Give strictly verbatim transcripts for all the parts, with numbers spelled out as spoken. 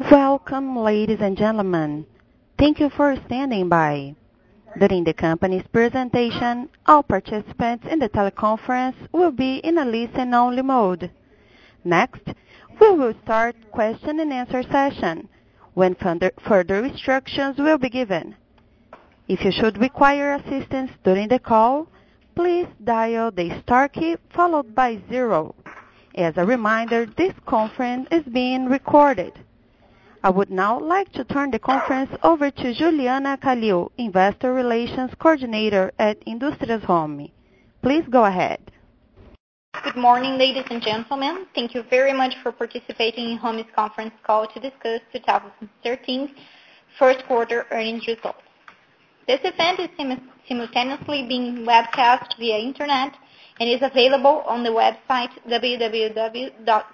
Welcome, ladies and gentlemen. Thank you for standing by. During the company's presentation, all participants in the teleconference will be in a listen-only mode. Next, we will start question and answer session, when further, further instructions will be given. If you should require assistance during the call, please dial the star key followed by zero. As a reminder, this conference is being recorded. I would now like to turn the conference over to Juliana Calil, Investor Relations Coordinator at Indústrias Home. Please go ahead. Good morning, ladies and gentlemen. Thank you very much for participating in Home's conference call to discuss twenty thirteen first quarter earnings results. This event is sim- simultaneously being webcast via internet and is available on the website w w w dot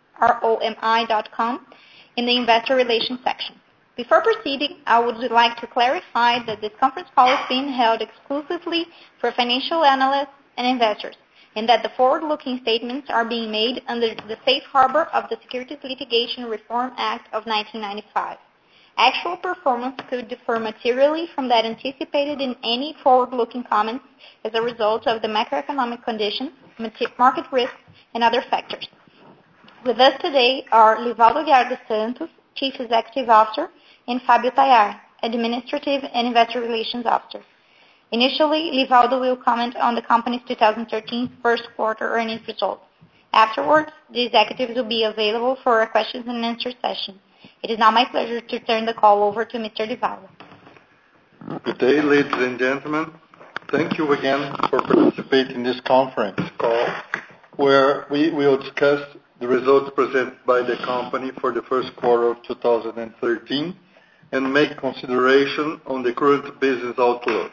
romi dot com in the Investor Relations section. Before proceeding, I would like to clarify that this conference call is being held exclusively for financial analysts and investors, and that the forward-looking statements are being made under the safe harbor of the Securities Litigation Reform Act of nineteen ninety-five. Actual performance could differ materially from that anticipated in any forward-looking comments as a result of the macroeconomic conditions, market risks, and other factors. With us today are Livaldo Guiar dos Santos, Chief Executive Officer, and Fabio Tayar, Administrative and Investor Relations Officer. Initially, Livaldo will comment on the company's twenty thirteen first quarter earnings results. Afterwards, the executives will be available for a questions and answer session. It is now my pleasure to turn the call over to Mister Livaldo. Good day, ladies and gentlemen. Thank you again for participating in this conference call, where we will discuss the results presented by the company for the first quarter of two thousand thirteen and make consideration on the current business outlook.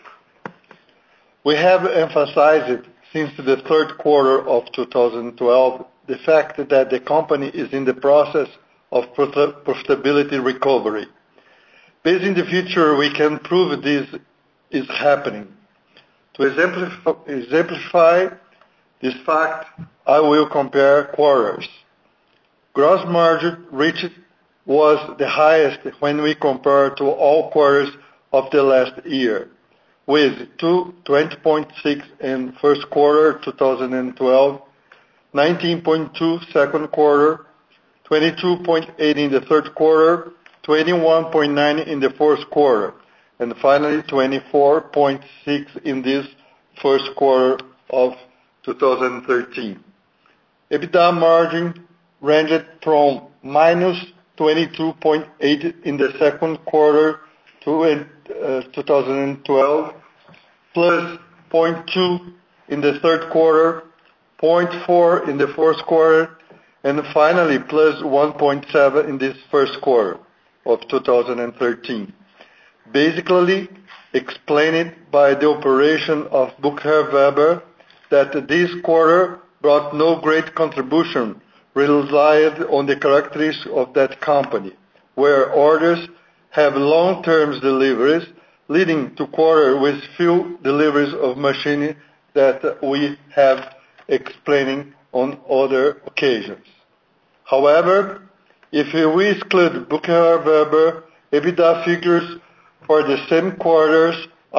We have emphasized since the third quarter of two thousand twelve the fact that the company is in the process of profitability recovery. Based in the future, we can prove this is happening. To exemplify, exemplify this fact, I will compare quarters. Gross margin reached was the highest when we compare to all quarters of the last year, with twenty point six in first quarter two thousand twelve, nineteen point two second quarter, twenty-two point eight in the third quarter, twenty-one point nine in the fourth quarter, and finally twenty-four point six in this first quarter of two thousand thirteen. EBITDA margin ranged from minus twenty-two point eight in the second quarter to uh, two thousand twelve, plus zero point two in the third quarter, zero point four in the fourth quarter, and finally plus one point seven in this first quarter of two thousand thirteen. Basically explained by the operation of Bucher Weber that this quarter brought no great contribution, relied on the characteristics of that company, where orders have long-term deliveries, leading to quarter with few deliveries of machinery that we have explaining on other occasions. However, if we exclude Bucher Weber, EBITDA figures for the same quarters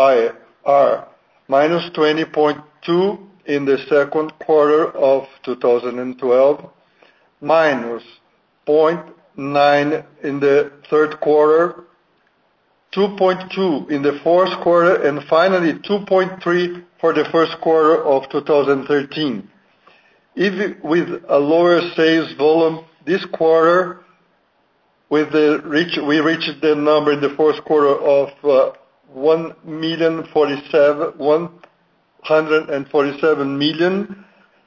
are minus twenty point two in the second quarter of two thousand twelve, minus zero point nine in the third quarter, two point two in the fourth quarter, and finally two point three for the first quarter of two thousand thirteen. Even with a lower sales volume this quarter, with the reach, we reached the number in the fourth quarter of uh, one million forty-seven, one hundred forty-seven million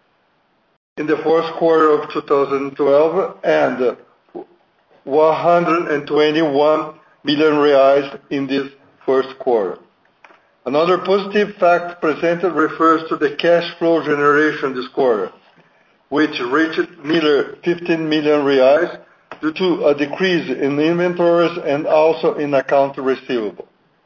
in the fourth quarter of two thousand twelve, and one hundred twenty-one million reais in this first quarter. Another positive fact presented refers to the cash flow generation this quarter, which reached nearly fifteen million reais due to a decrease in inventories and also in account receivable.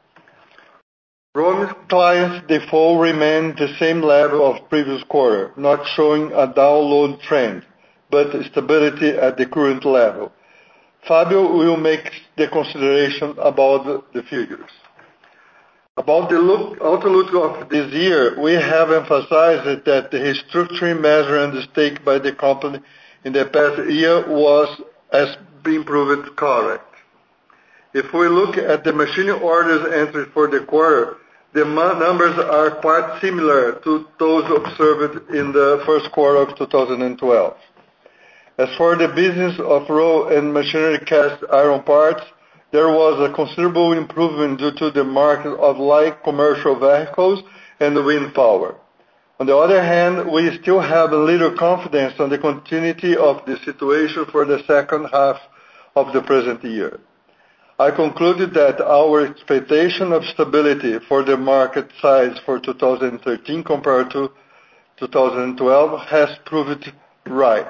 Rome's clients' default remained the same level of previous quarter, not showing a downward trend, but stability at the current level. Fabio will make the consideration about the, the figures. About the look, outlook of this year, we have emphasized that the restructuring measure undertaken by the company in the past year was has been proved correct. If we look at the machine orders entered for the quarter, the numbers are quite similar to those observed in the first quarter of two thousand twelve. As for the business of raw and machinery cast iron parts, there was a considerable improvement due to the market of light commercial vehicles and wind power. On the other hand, we still have a little confidence on the continuity of the situation for the second half of the present year. I concluded that our expectation of stability for the market size for two thousand thirteen compared to two thousand twelve has proved right.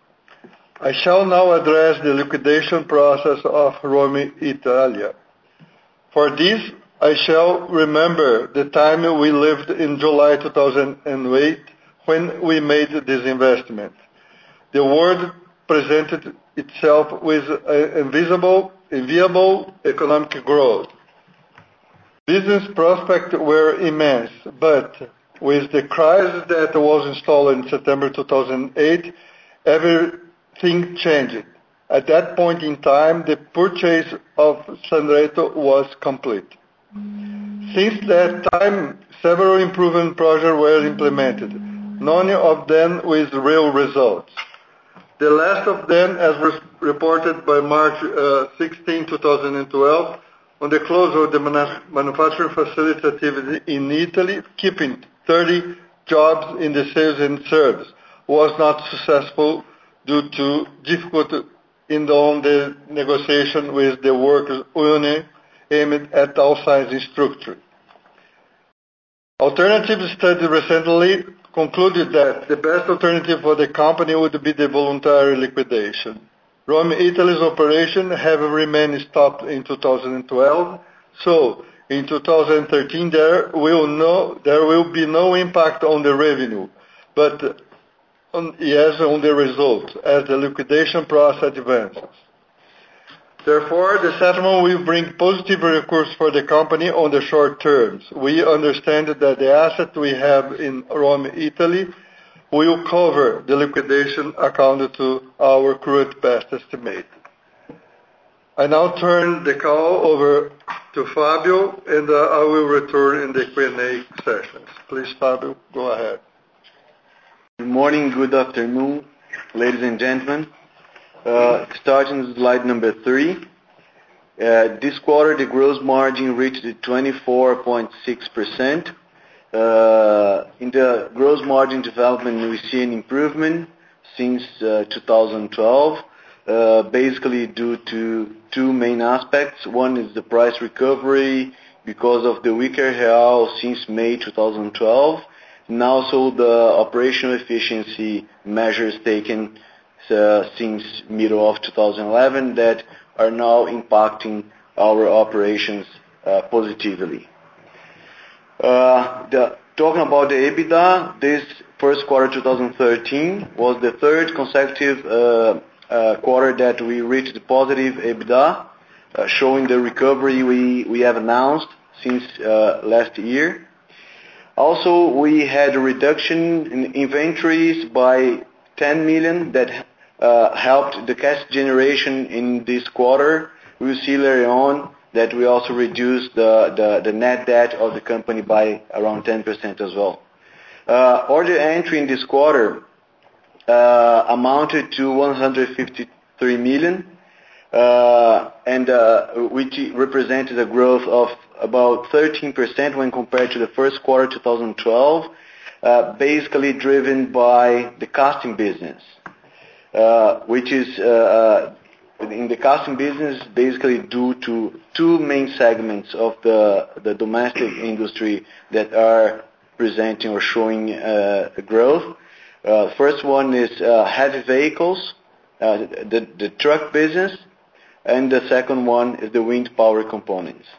I shall now address the liquidation process of Rome Italia. For this, I shall remember the time we lived in July two thousand eight when we made this investment. The world presented itself with invisible, enviable economic growth. Business prospects were immense, but with the crisis that was installed in September two thousand eight, everything changed. At that point in time, the purchase of Sandreto was complete. Since that time, several improvement projects were implemented, none of them with real results. The last of them, as was reported by March uh, sixteenth, twenty twelve, on the closure of the manufacturing facility activity in Italy, keeping thirty jobs in the sales and service, was not successful due to difficulty in the, on the negotiation with the workers' union aimed at downsizing structure. Alternative study recently concluded that the best alternative for the company would be the voluntary liquidation. Rome Italy's operation have remained stopped in two thousand twelve, so in two thousand thirteen there will no there will be no impact on the revenue, but on, yes on the results as the liquidation process advances. Therefore, the settlement will bring positive recourse for the company on the short terms. We understand that the asset we have in Rome, Italy, will cover the liquidation accounted to our current best estimate. I now turn the call over to Fabio, and uh, I will return in the Q and A sessions. Please, Fabio, go ahead. Good morning, good afternoon, ladies and gentlemen. Uh, starting slide number three. Uh, this quarter, the gross margin reached twenty-four point six percent. Uh, in the gross margin development, we see an improvement since uh, two thousand twelve, uh, basically due to two main aspects. One is the price recovery because of the weaker real since May two thousand twelve, and also the operational efficiency measures taken Uh, since middle of two thousand eleven that are now impacting our operations uh, positively. Uh, the, talking about the EBITDA, this first quarter two thousand thirteen was the third consecutive uh, uh, quarter that we reached the positive EBITDA, uh, showing the recovery we, we have announced since uh, last year. Also, we had a reduction in inventories by ten million that Uh, helped the cash generation in this quarter. We will see later on that we also reduced the, the, the net debt of the company by around ten percent as well. Uh, order entry in this quarter uh, amounted to one hundred fifty-three million, uh, and uh, which represented a growth of about thirteen percent when compared to the first quarter two thousand twelve, uh, basically driven by the casting business. Uh, which is uh, in the casting business basically due to two main segments of the, the domestic industry that are presenting or showing uh, growth. Uh, first one is uh, heavy vehicles, uh, the, the truck business, and the second one is the wind power components.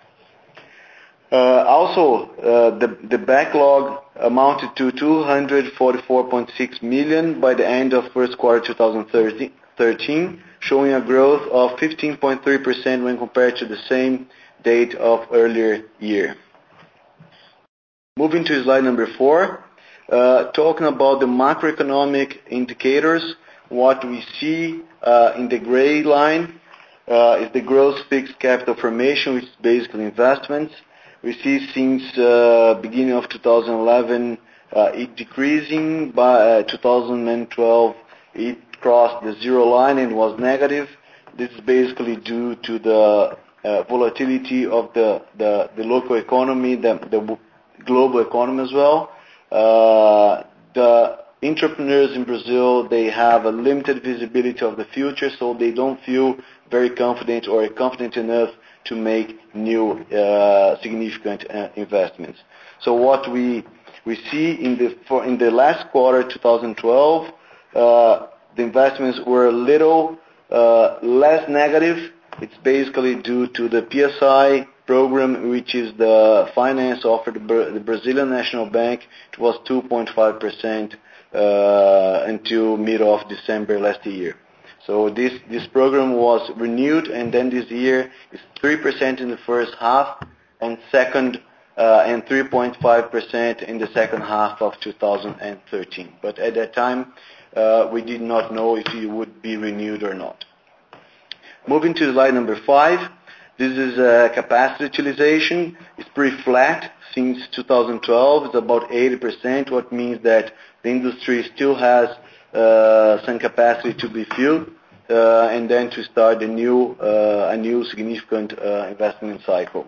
Uh, also, uh, the, the backlog amounted to two hundred forty-four point six million by the end of first quarter two thousand thirteen, showing a growth of fifteen point three percent when compared to the same date of earlier year. Moving to slide number four, uh, talking about the macroeconomic indicators, what we see uh, in the gray line uh, is the gross fixed capital formation, which is basically investments. We see since uh, beginning of two thousand eleven uh, it decreasing. By uh, two thousand twelve it crossed the zero line and was negative. This is basically due to the uh, volatility of the, the, the local economy, the, the global economy as well. Uh, the entrepreneurs in Brazil, they have a limited visibility of the future, so they don't feel very confident or confident enough to make new uh, significant uh, investments. So what we we see in the for in the last quarter, two thousand twelve, uh, the investments were a little uh, less negative. It's basically due to the P S I program, which is the finance offered by the Brazilian National Bank. It was two point five percent uh, until mid of December last year. So this, this program was renewed, and then this year is three percent in the first half, and second uh, and three point five percent in the second half of two thousand thirteen. But at that time, uh, we did not know if it would be renewed or not. Moving to slide number five, this is uh, capacity utilization. It's pretty flat since two thousand twelve. It's about eighty percent, what means that the industry still has uh, some capacity to be filled, uh, and then to start a new, uh, a new significant uh, investment cycle.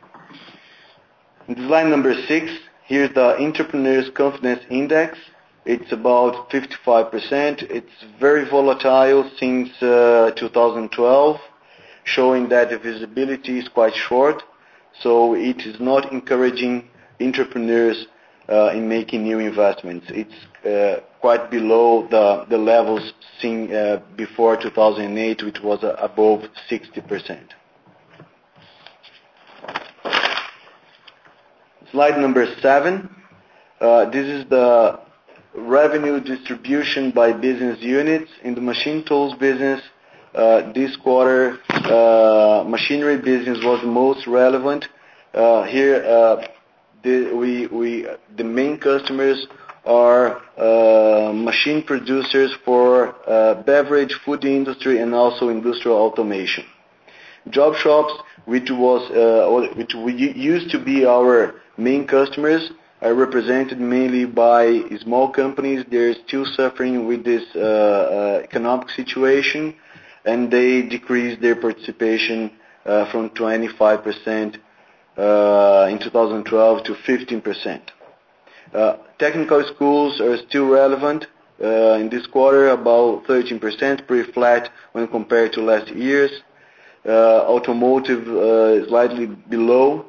In slide number six, here's the Entrepreneurs Confidence Index. It's about fifty-five percent. It's very volatile since uh, two thousand twelve, showing that the visibility is quite short. So it is not encouraging entrepreneurs uh, in making new investments. It's uh, quite below the, the levels seen uh, before two thousand eight, which was uh, above sixty percent. Slide number seven. Uh, this is the revenue distribution by business units. In the machine tools business, uh, this quarter, uh, machinery business was the most relevant. Uh, here, uh, the, we, we, the main customers are uh, machine producers for uh, beverage, food industry, and also industrial automation. Job shops, which was uh, which we used to be our main customers, are represented mainly by small companies. They're still suffering with this uh, uh, economic situation, and they decreased their participation uh, from twenty-five percent uh, in two thousand twelve to fifteen percent. Uh, technical schools are still relevant uh, in this quarter, about thirteen percent, pretty flat when compared to last year's. Uh, automotive uh, slightly below.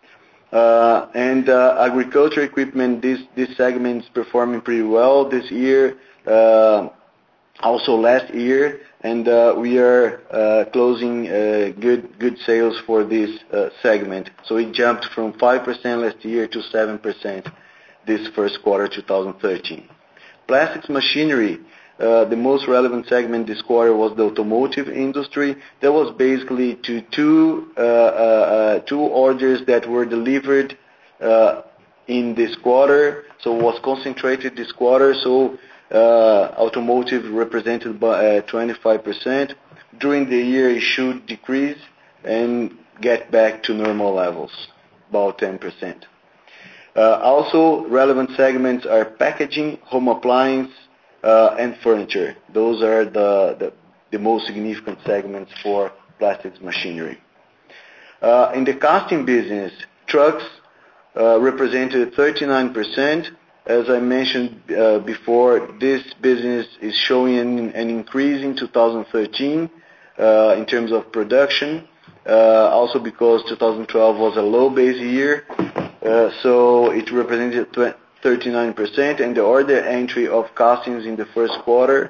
Uh, and uh, agriculture equipment, this, this segment is performing pretty well this year, uh, also last year, and uh, we are uh, closing uh, good good sales for this uh, segment. So it jumped from five percent last year to seven percent this first quarter two thousand thirteen. Plastics machinery, uh, the most relevant segment this quarter was the automotive industry. That was basically to two uh, uh, two orders that were delivered uh, in this quarter, so was concentrated this quarter. So uh, automotive represented by uh, twenty-five percent. During the year, it should decrease and get back to normal levels, about ten percent. Uh, also, relevant segments are packaging, home appliance, uh, and furniture. Those are the, the, the most significant segments for plastics machinery. Uh, in the casting business, trucks uh, represented thirty-nine percent. As I mentioned uh, before, this business is showing an, an increase in two thousand thirteen uh, in terms of production, uh, also because two thousand twelve was a low base year. Uh, so it represented thirty-nine percent, and the order entry of castings in the first quarter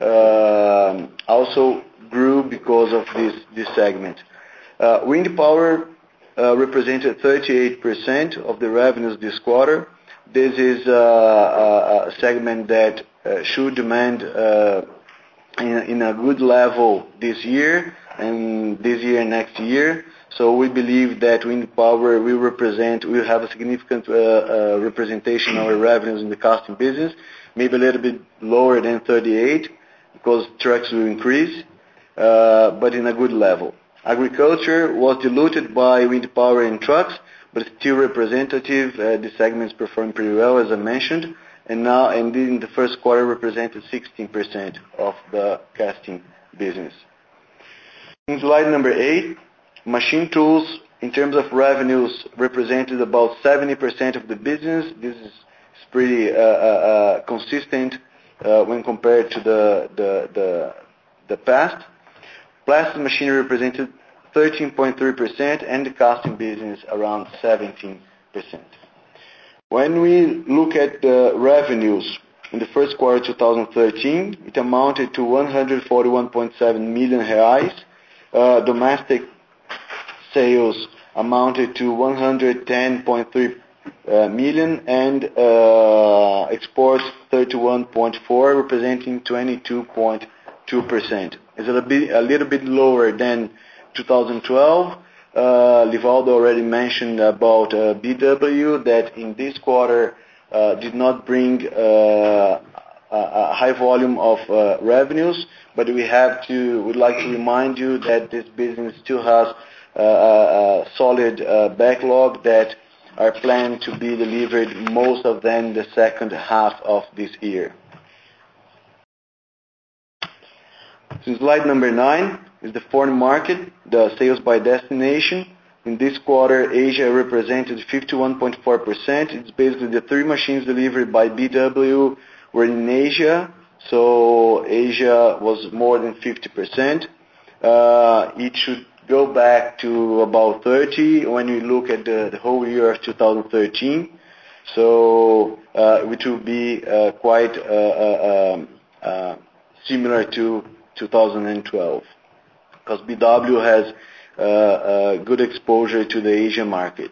uh, also grew because of this, this segment. Uh, wind power uh, represented thirty-eight percent of the revenues this quarter. This is uh, a segment that uh, should demand uh, in, in a good level this year and this year and next year. So we believe that wind power will represent, will have a significant uh, uh, representation of our revenues in the casting business, maybe a little bit lower than thirty-eight because trucks will increase, uh, but in a good level. Agriculture was diluted by wind power and trucks, but still representative. Uh, the segments performed pretty well, as I mentioned, and now and in the first quarter represented sixteen percent of the casting business. In slide number eight, machine tools, in terms of revenues, represented about seventy percent of the business. This is pretty uh, uh, consistent uh, when compared to the, the, the, the past. Plastic machinery represented thirteen point three percent and the casting business around seventeen percent. When we look at the revenues in the first quarter two thousand thirteen, it amounted to one hundred forty-one point seven million reais. Uh, domestic sales amounted to one hundred ten point three uh, million and uh, exports thirty-one point four, representing twenty-two point two percent. It's a little bit, a little bit lower than two thousand twelve. Uh, Livaldo already mentioned about uh, B W that in this quarter uh, did not bring uh, a, a high volume of uh, revenues, but we have to, would like to remind you that this business still has uh, a, a solid uh, backlog that are planned to be delivered, most of them the second half of this year. So slide number nine is the foreign market, the sales by destination. In this quarter, Asia represented fifty-one point four percent. It's basically the three machines delivered by B W were in Asia, so Asia was more than fifty percent. Uh, it should go back to about thirty when we look at the, the whole year of two thousand thirteen. So uh, which will be uh, quite uh, uh, um, uh, similar to two thousand twelve, because B W has uh, uh, good exposure to the Asian market.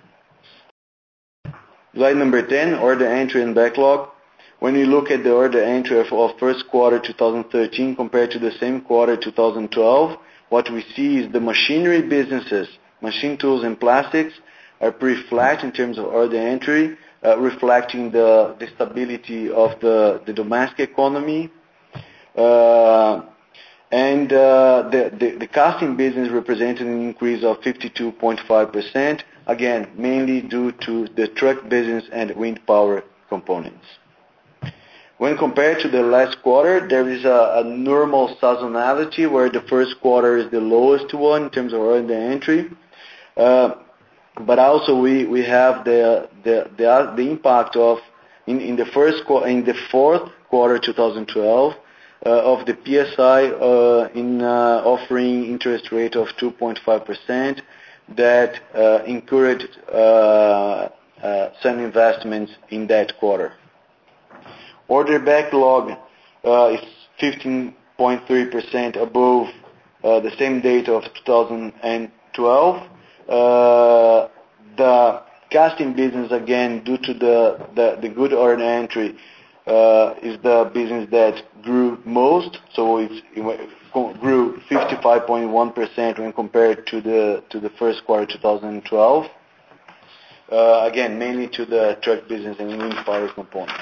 Slide number ten, order entry and backlog. When we look at the order entry of, of first quarter two thousand thirteen compared to the same quarter two thousand twelve, what we see is the machinery businesses, machine tools and plastics, are pretty flat in terms of order entry, uh, reflecting the, the stability of the, the domestic economy. Uh, and uh, the, the, the casting business represented an increase of fifty-two point five percent, again, mainly due to the truck business and wind power components. When compared to the last quarter, there is a, a normal seasonality where the first quarter is the lowest one in terms of order entry. Uh, but also we, we have the, the, the, the impact of, in, in the first in the fourth quarter two thousand twelve, Uh, of the P S I uh, in uh, offering interest rate of two point five percent that uh, encouraged uh, uh, some investments in that quarter. Order backlog uh, is fifteen point three percent above uh, the same date of two thousand twelve. Uh, the casting business, again, due to the, the, the good order entry, Uh, is the business that grew most, so it's, it grew fifty-five point one percent when compared to the to the first quarter two thousand twelve. Uh, again, mainly to the truck business and wind power components.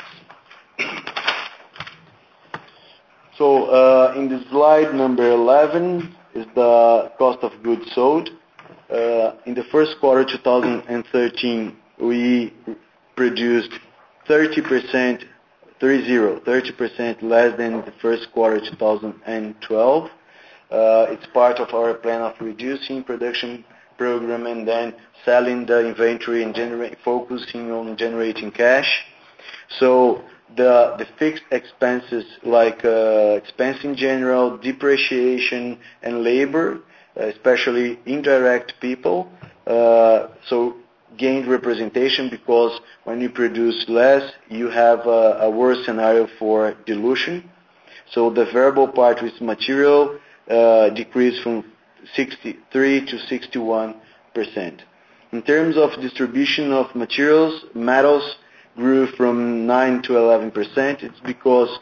So uh, in the slide number eleven is the cost of goods sold. Uh, in the first quarter two thousand thirteen, we produced thirty percent. thirty percent less than the first quarter two thousand twelve. Uh, it's part of our plan of reducing production program and then selling the inventory and generate, focusing on generating cash. So the, the fixed expenses like uh, expense in general, depreciation, and labor, especially indirect people, uh, so gained representation because when you produce less, you have a, a worse scenario for dilution. So the variable part with material uh, decreased from sixty-three to sixty-one percent. In terms of distribution of materials, metals grew from nine to eleven percent. It's because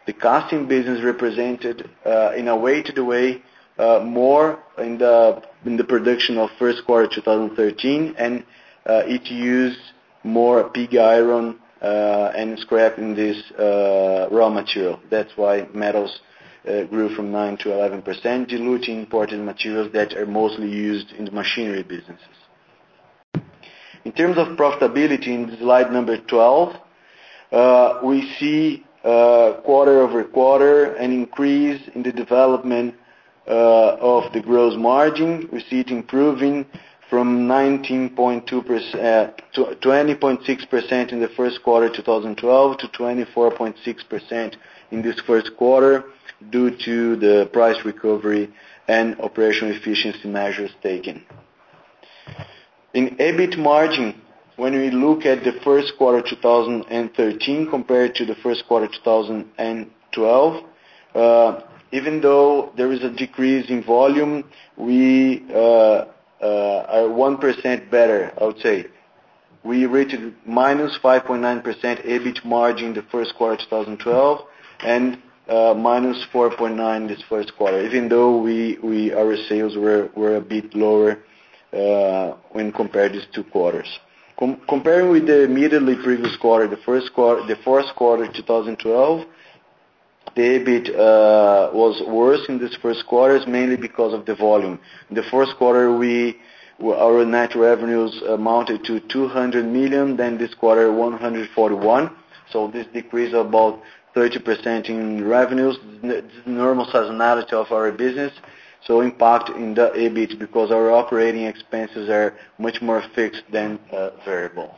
The casting business represented, uh, in a weighted way, uh, more in the in the production of first quarter two thousand thirteen, and uh, it used more pig iron uh, and scrap in this uh, raw material. That's why metals uh, grew from nine to eleven percent, diluting imported materials that are mostly used in the machinery businesses. In terms of profitability, in slide number twelve, uh, we see uh, quarter over quarter an increase in the development uh, of the gross margin. We see it improving from nineteen point two percent, uh, twenty point six percent in the first quarter two thousand twelve to twenty-four point six percent in this first quarter due to the price recovery and operational efficiency measures taken. In EBIT margin, when we look at the first quarter two thousand thirteen compared to the first quarter two thousand twelve, uh, even though there is a decrease in volume, we uh, uh, are one percent better, I would say. We rated minus five point nine percent EBIT margin in the first quarter two thousand twelve and uh, minus four point nine this first quarter, even though we, we our sales were, were a bit lower Uh, when compared these two quarters. Com- comparing with the immediately previous quarter, the first quarter, the fourth quarter two thousand twelve, the EBIT uh, was worse in this first quarter, mainly because of the volume. In the first quarter, we our net revenues amounted to two hundred million, then this quarter one hundred forty-one. So this decrease of about thirty percent in revenues, the normal seasonality of our business. So impact in the EBIT because our operating expenses are much more fixed than uh, variable.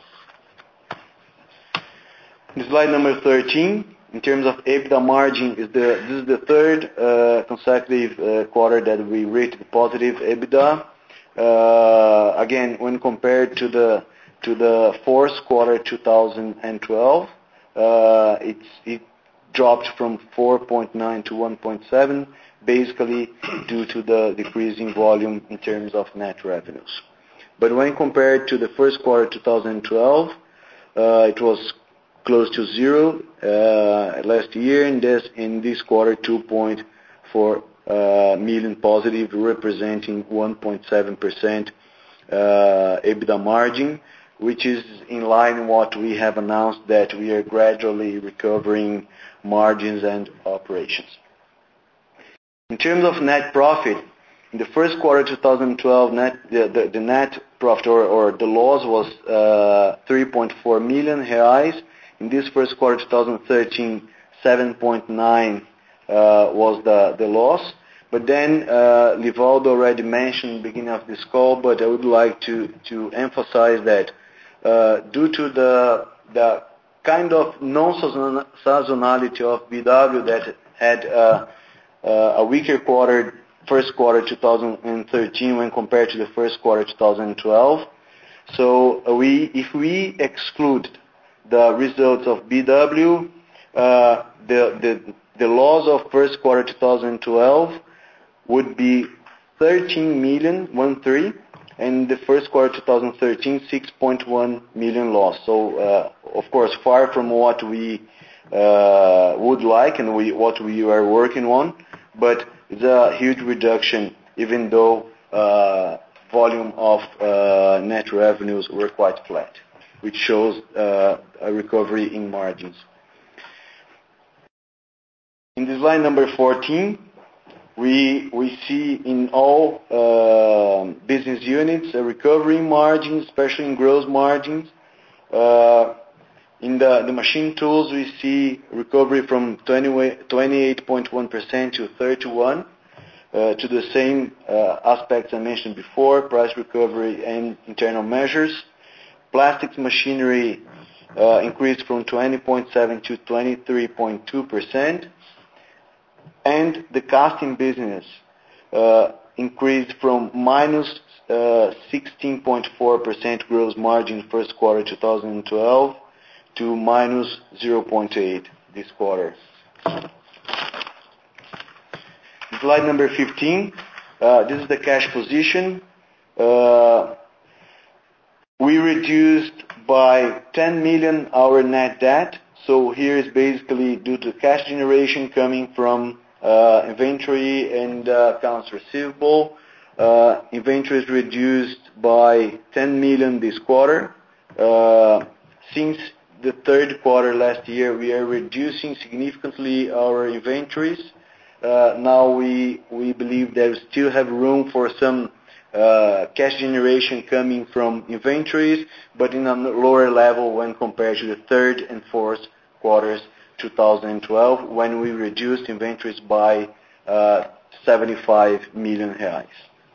In slide number thirteen, in terms of EBITDA margin, is the this is the third uh, consecutive uh, quarter that we rated positive EBITDA. Uh, again, when compared to the to the fourth quarter two thousand twelve, uh, it's it dropped from four point nine to one point seven. Basically due to the decrease in volume in terms of net revenues. But when compared to the first quarter two thousand twelve, uh, it was close to zero uh, last year, and this in this quarter two point four uh, million positive, representing one point seven percent uh, EBITDA margin, which is in line with what we have announced that we are gradually recovering margins and operations. In terms of net profit, in the first quarter two thousand twelve, net, the, the, the net profit or, or the loss was uh, three point four million reais. In this first quarter two thousand thirteen, seven point nine uh, was the, the loss. But then uh, Livaldo already mentioned at the beginning of this call, but I would like to, to emphasize that uh, due to the, the kind of non-seasonality of B W that had uh, Uh, a weaker quarter, first quarter two thousand thirteen when compared to the first quarter two thousand twelve. So uh, we, if we exclude the results of B W, uh, the, the the loss of first quarter two thousand twelve would be thirteen million, one three, and the first quarter two thousand thirteen, six point one million loss. So uh, of course, far from what we uh, would like and we what we are working on. But it's a huge reduction, even though uh, volume of uh, net revenues were quite flat, which shows uh, a recovery in margins. In this line number fourteen, we we see in all uh, business units a recovery in margins, especially in gross margins. Uh, In the, the machine tools, we see recovery from twenty-eight point one percent to thirty-one, uh, to the same uh, aspects I mentioned before, price recovery and internal measures. Plastics machinery uh, increased from twenty point seven to twenty-three point two percent. And the casting business uh, increased from minus uh, sixteen point four percent gross margin first quarter two thousand twelve to minus zero point eight this quarter. Slide number fifteen, uh, this is the cash position. Uh, we reduced by ten million our net debt, So here is basically due to cash generation coming from uh, inventory and uh, accounts receivable. Uh, inventory is reduced by ten million this quarter. Uh, since the third quarter last year, we are reducing significantly our inventories. Uh, now we we believe that we still have room for some uh, cash generation coming from inventories, but in a lower level when compared to the third and fourth quarters two thousand twelve, when we reduced inventories by uh, seventy-five million reais.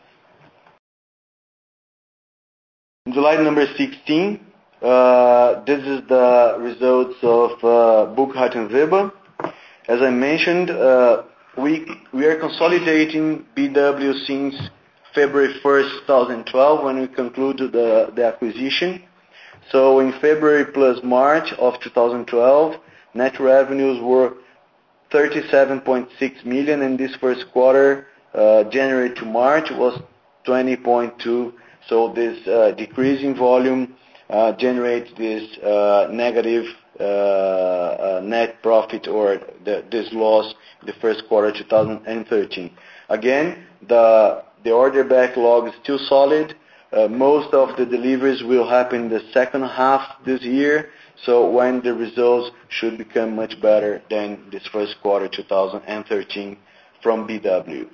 Slide number sixteen. Uh, this is the results of uh, Burckhardt and Weber. As I mentioned, uh, we we are consolidating B W since February first, twenty twelve, when we concluded the, the acquisition. So in February plus March of two thousand twelve, net revenues were thirty-seven point six million, and this first quarter, uh, January to March, was twenty point two. So this uh, decrease in volume uh, generates this uh, negative uh, uh, net profit, or the, this loss in the first quarter two thousand thirteen. Again, the the order backlog is still solid. Uh, most of the deliveries will happen in the second half this year, so when the results should become much better than this first quarter two thousand thirteen from B W.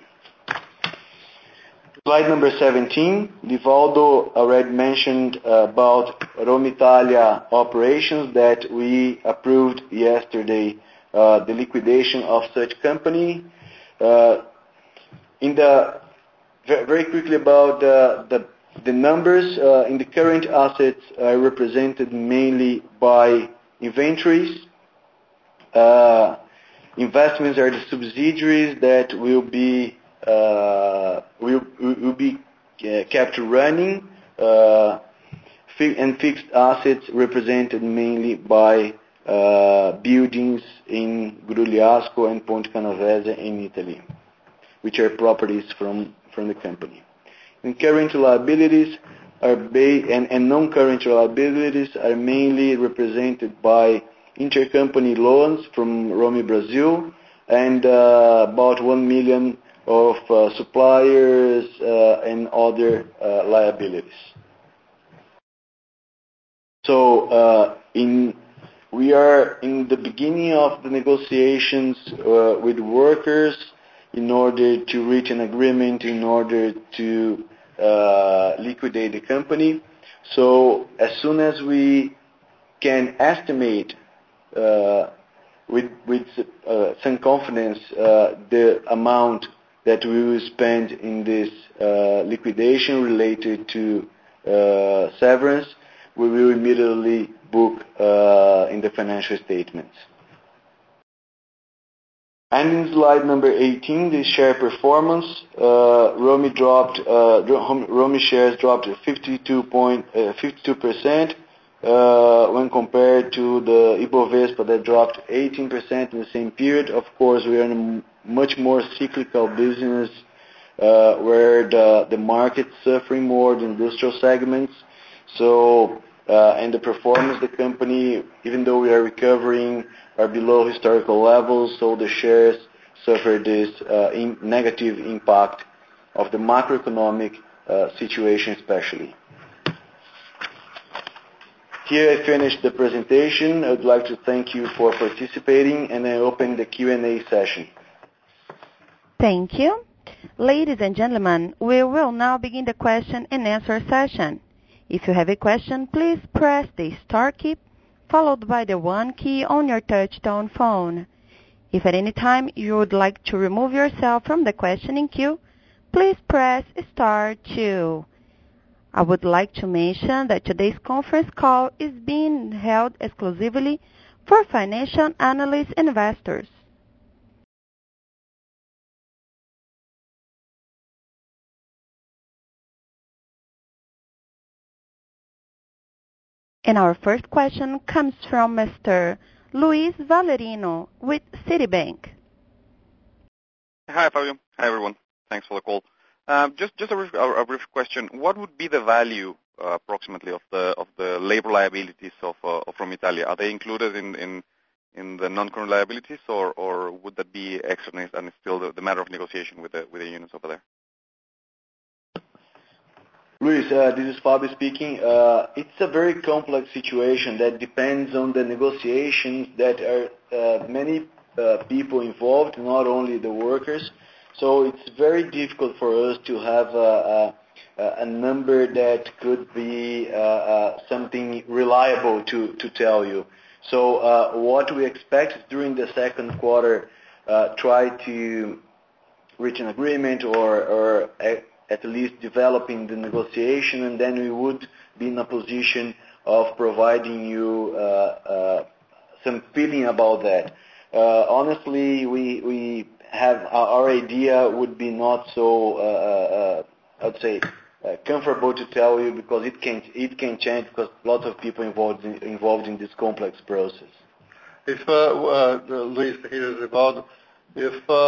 Slide number seventeen. Livaldo already mentioned uh, about Romitalia operations, that we approved yesterday uh, the liquidation of such company. Uh, in the very quickly about the the, the numbers, uh, in the current assets are represented mainly by inventories. Uh, investments are the subsidiaries that will be Uh, will, will be uh, kept running, uh, fi- and fixed assets represented mainly by uh, buildings in Grugliasco and Ponte Canovese in Italy, which are properties from, from the company. And current liabilities are ba- and, and non-current liabilities are mainly represented by intercompany loans from Romi Brazil, and uh, about one million of uh, suppliers uh, and other uh, liabilities. So uh, in we are in the beginning of the negotiations uh, with workers in order to reach an agreement, in order to uh, liquidate the company. So as soon as we can estimate uh, with, with uh, some confidence uh, the amount that we will spend in this uh, liquidation related to uh, severance, we will immediately book uh, in the financial statements. And in slide number eighteen, the share performance, uh, Romi dropped, uh, Romi shares dropped fifty-two percent uh, when compared to the Ibovespa that dropped eighteen percent in the same period. Of course, we are in a much more cyclical business uh, where the, the market's suffering more than industrial segments. So, uh, and the performance of the company, even though we are recovering, are below historical levels, so the shares suffer this uh, in negative impact of the macroeconomic uh, situation especially. Here I finish the presentation. I would like to thank you for participating, and I open the Q and A session. Thank you. Ladies and gentlemen, we will now begin the question and answer session. If you have a question, please press the star key followed by the one key on your touch-tone phone. If at any time you would like to remove yourself from the questioning queue, please press star two. I would like to mention that today's conference call is being held exclusively for financial analysts and investors. And our first question comes from Mister Luis Valerino with Citibank. Hi, Fabio. Hi, everyone. Thanks for the call. Um, just just a brief, a, a brief question. What would be the value uh, approximately of the of the labor liabilities of uh, of Romitalia? Are they included in, in in the non-current liabilities, or, or would that be extra and it's still the, the matter of negotiation with the with the unions over there? Luis, uh, this is Fabio speaking. Uh, it's a very complex situation that depends on the negotiations that are uh, many uh, people involved, not only the workers. So it's very difficult for us to have a, a, a number that could be uh, uh, something reliable to, to tell you. So uh, what we expect during the second quarter, uh, try to reach an agreement or, or at least developing the negotiation, and then we would be in a position of providing you uh, uh, some feeling about that. Uh, honestly, we we have our idea would be not so uh, uh, I'd say uh, comfortable to tell you, because it can it can change because lots of people involved in, involved in this complex process. If uh, uh, Luis, here is about if, uh,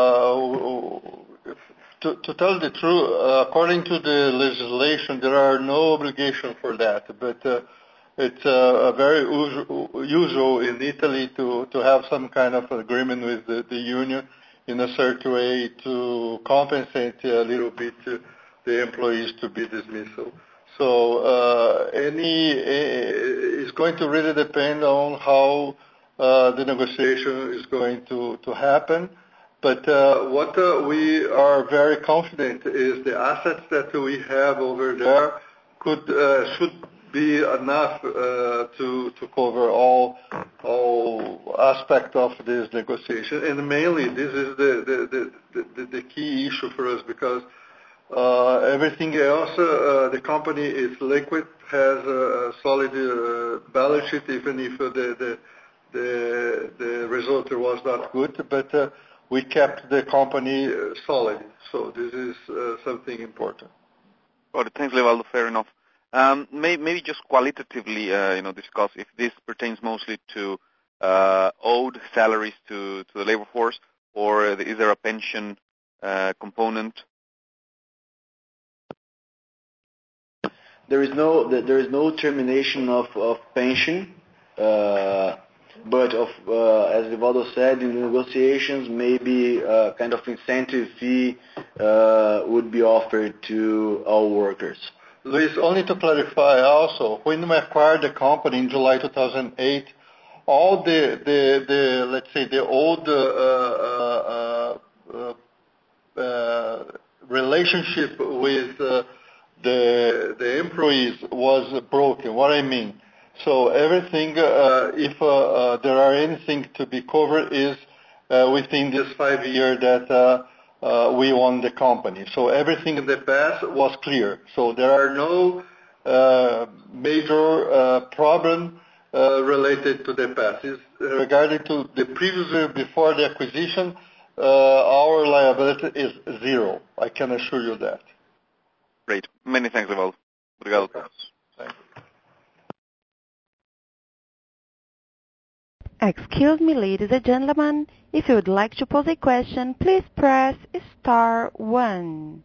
uh, if to, to tell the truth, uh, according to the legislation, there are no obligation for that, but uh, it's uh, a very usual, usual in Italy to, to have some kind of agreement with the, the union in a certain way to compensate a little bit uh, the employees to be dismissed. So uh, any uh, is going to really depend on how uh, the negotiation is going to, to happen. But uh, what uh, we are very confident is the assets that we have over there could uh, should be enough uh, to to cover all all aspects of this negotiation. And mainly, this is the the the, the, the key issue for us, because uh, everything else, uh, the company is liquid, has a solid uh, balance sheet, even if uh, the the the the result was not good, but uh, we kept the company solid. So this is uh, something important. Got it. Thanks, Levaldo. Fair enough. Um, may, maybe just qualitatively, uh, you know, discuss if this pertains mostly to uh, owed salaries to, to the labor force, or is there a pension uh, component? There is no there is no termination of of pension. Uh, But of, uh, as Levaldo said, in the negotiations, maybe a kind of incentive fee uh, would be offered to our workers. Luis, only to clarify also, when we acquired the company in July two thousand eight, all the, the, the let's say, the old uh, uh, uh, uh, relationship with uh, the, the employees was broken. What I mean? So everything, uh, if uh, uh, there are anything to be covered, is uh, within this five year that uh, uh, we own the company. So everything in the past was clear. So there are no uh, major uh, problem uh, related to the past. It's regarding to the previous year before the acquisition, uh, our liability is zero. I can assure you that. Great. Many thanks, Levaldo. Obrigado. Thank you. Excuse me, ladies and gentlemen. If you would like to pose a question, please press star one.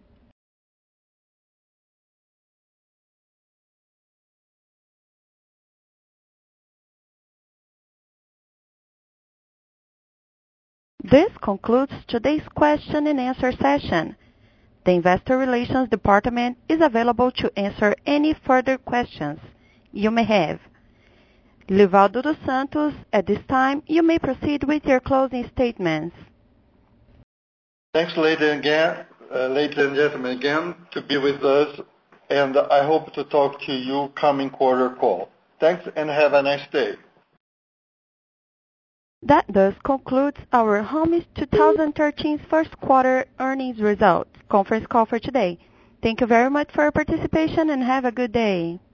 This concludes today's question and answer session. The Investor Relations Department is available to answer any further questions you may have. Levaldo dos Santos, at this time, you may proceed with your closing statements. Thanks, ladies and, again, uh, ladies and gentlemen, again, to be with us, and I hope to talk to you coming quarter call. Thanks, and have a nice day. That does conclude our Homes twenty thirteen first quarter earnings results conference call for today. Thank you very much for your participation and have a good day.